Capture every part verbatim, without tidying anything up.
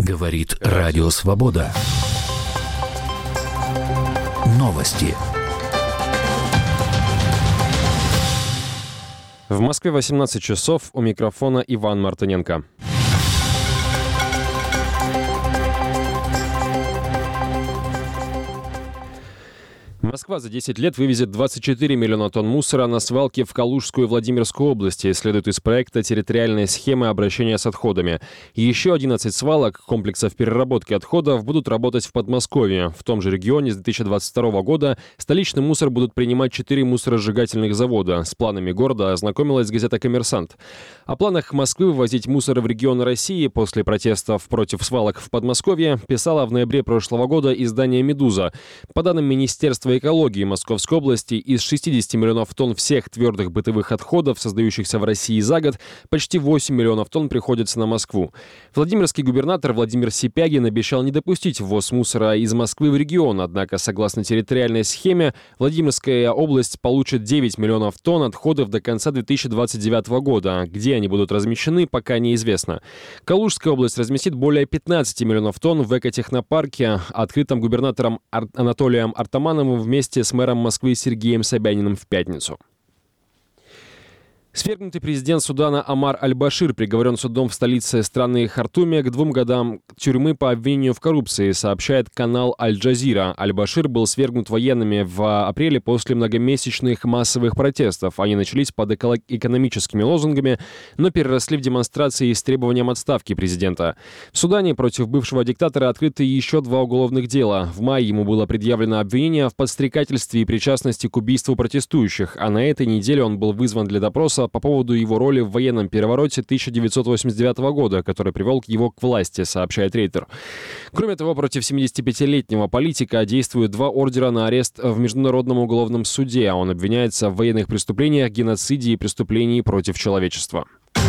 Говорит Радио Свобода. Новости. В Москве восемнадцать часов, у микрофона Иван Мартыненко. Москва за десять лет вывезет двадцать четыре миллиона тонн мусора на свалки в Калужскую и Владимирскую области, следует из проекта «Территориальная схема обращения с отходами». Еще одиннадцать свалок комплексов переработки отходов будут работать в Подмосковье. В том же регионе с две тысячи двадцать второго года столичный мусор будут принимать четыре мусоросжигательных завода. С планами города ознакомилась газета «Коммерсант». О планах Москвы вывозить мусор в регионы России после протестов против свалок в Подмосковье писала в ноябре прошлого года издание «Медуза». По данным Министерства экологии Московской области, из шестидесяти миллионов тонн всех твердых бытовых отходов, создающихся в России за год, почти восемь миллионов тонн приходится на Москву. Владимирский губернатор Владимир Сипягин обещал не допустить ввоз мусора из Москвы в регион, однако, согласно территориальной схеме, Владимирская область получит девять миллионов тонн отходов до конца две тысячи двадцать девятого года. Где они будут размещены, пока неизвестно. Калужская область разместит более пятнадцати миллионов тонн в экотехнопарке, открытом губернатором Ар- Анатолием Артамановым вместе с мэром Москвы Сергеем Собяниным в пятницу. Свергнутый президент Судана Омар Аль-Башир приговорен судом в столице страны Хартуме к двум годам тюрьмы по обвинению в коррупции, сообщает канал Аль-Джазира. Аль-Башир был свергнут военными в апреле после многомесячных массовых протестов. Они начались под экономическими лозунгами, но переросли в демонстрации с требованием отставки президента. В Судане против бывшего диктатора открыты еще два уголовных дела. В мае ему было предъявлено обвинение в подстрекательстве и причастности к убийству протестующих, а на этой неделе он был вызван для допроса по поводу его роли в военном перевороте тысяча девятьсот восемьдесят девятого года, который привел его к власти, сообщает Рейтер. Кроме того, против семидесятипятилетнего политика действуют два ордера на арест в Международном уголовном суде. Он обвиняется в военных преступлениях, геноциде и преступлении против человечества.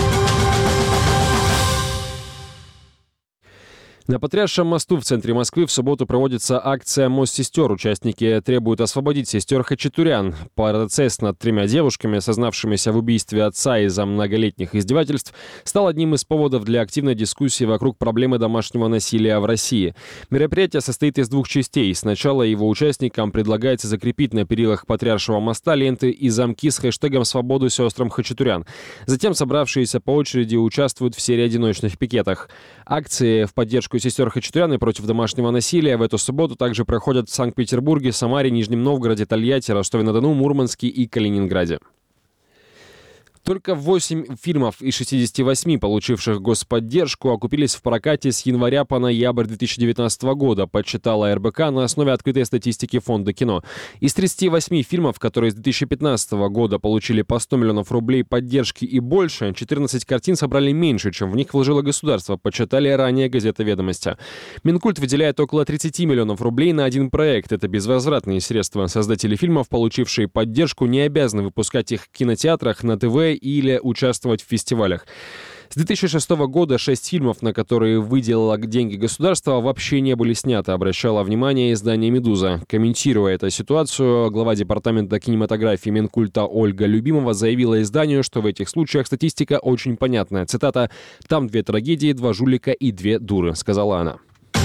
На Патриаршем мосту в центре Москвы в субботу проводится акция «Мост сестер». Участники требуют освободить сестер Хачатурян. Процесс над тремя девушками, сознавшимися в убийстве отца из-за многолетних издевательств, стал одним из поводов для активной дискуссии вокруг проблемы домашнего насилия в России. Мероприятие состоит из двух частей. Сначала его участникам предлагается закрепить на перилах Патриаршего моста ленты и замки с хэштегом «Свободу сестрам Хачатурян». Затем собравшиеся по очереди участвуют в серии одиночных пикетах. Акции в поддержку сестер Хачатурян и против домашнего насилия в эту субботу также проходят в Санкт-Петербурге, Самаре, Нижнем Новгороде, Тольятти, Ростове-на-Дону, Мурманске и Калининграде. Только восемь фильмов из шестидесяти восьми, получивших господдержку, окупились в прокате с января по ноябрь две тысячи девятнадцатого года, подсчитала эр бэ ка на основе открытой статистики Фонда кино. Из тридцати восьми фильмов, которые с две тысячи пятнадцатого года получили по сто миллионов рублей поддержки и больше, четырнадцать картин собрали меньше, чем в них вложило государство, подсчитали ранее газета «Ведомости». Минкульт выделяет около тридцати миллионов рублей на один проект. Это безвозвратные средства. Создатели фильмов, получившие поддержку, не обязаны выпускать их в кинотеатрах, на ТВ или участвовать в фестивалях. С две тысячи шестого года шесть фильмов, на которые выделило деньги государства, вообще не были сняты, обращало внимание издание «Медуза». Комментируя эту ситуацию, глава департамента кинематографии Минкульта Ольга Любимова заявила изданию, что в этих случаях статистика очень понятная. Цитата: «Там две трагедии, два жулика и две дуры», — сказала она.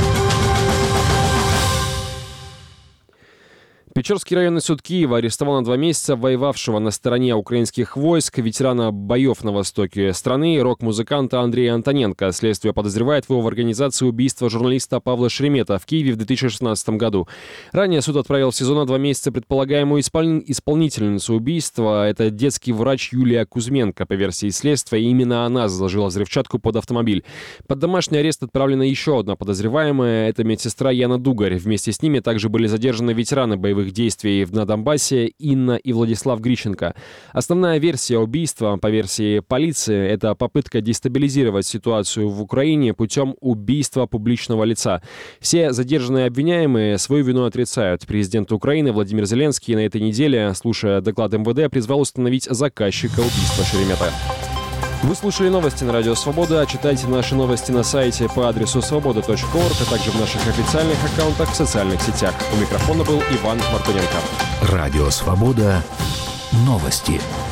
Печорский районный суд Киева арестовал на два месяца воевавшего на стороне украинских войск ветерана боев на востоке страны рок-музыканта Андрея Антоненко. Следствие подозревает его в организации убийства журналиста Павла Шеремета в Киеве в две тысячи шестнадцатом году. Ранее суд отправил в СИЗО на два месяца предполагаемую испол... исполнительницу убийства. Это детский врач Юлия Кузьменко. По версии следствия, именно она заложила взрывчатку под автомобиль. Под домашний арест отправлена еще одна подозреваемая. Это медсестра Яна Дугарь. Вместе с ними также были задержаны ветераны боевых действий на Донбассе Инна и Владислав Грищенко. Основная версия убийства, по версии полиции, это попытка дестабилизировать ситуацию в Украине путем убийства публичного лица. Все задержанные обвиняемые свою вину отрицают. Президент Украины Владимир Зеленский на этой неделе, слушая доклад эм вэ дэ, призвал установить заказчика убийства Шеремета. Вы слушали новости на Радио Свобода. Читайте наши новости на сайте по адресу свобода точка орг, а также в наших официальных аккаунтах в социальных сетях. У микрофона был Иван Мартыненко. Радио Свобода. Новости.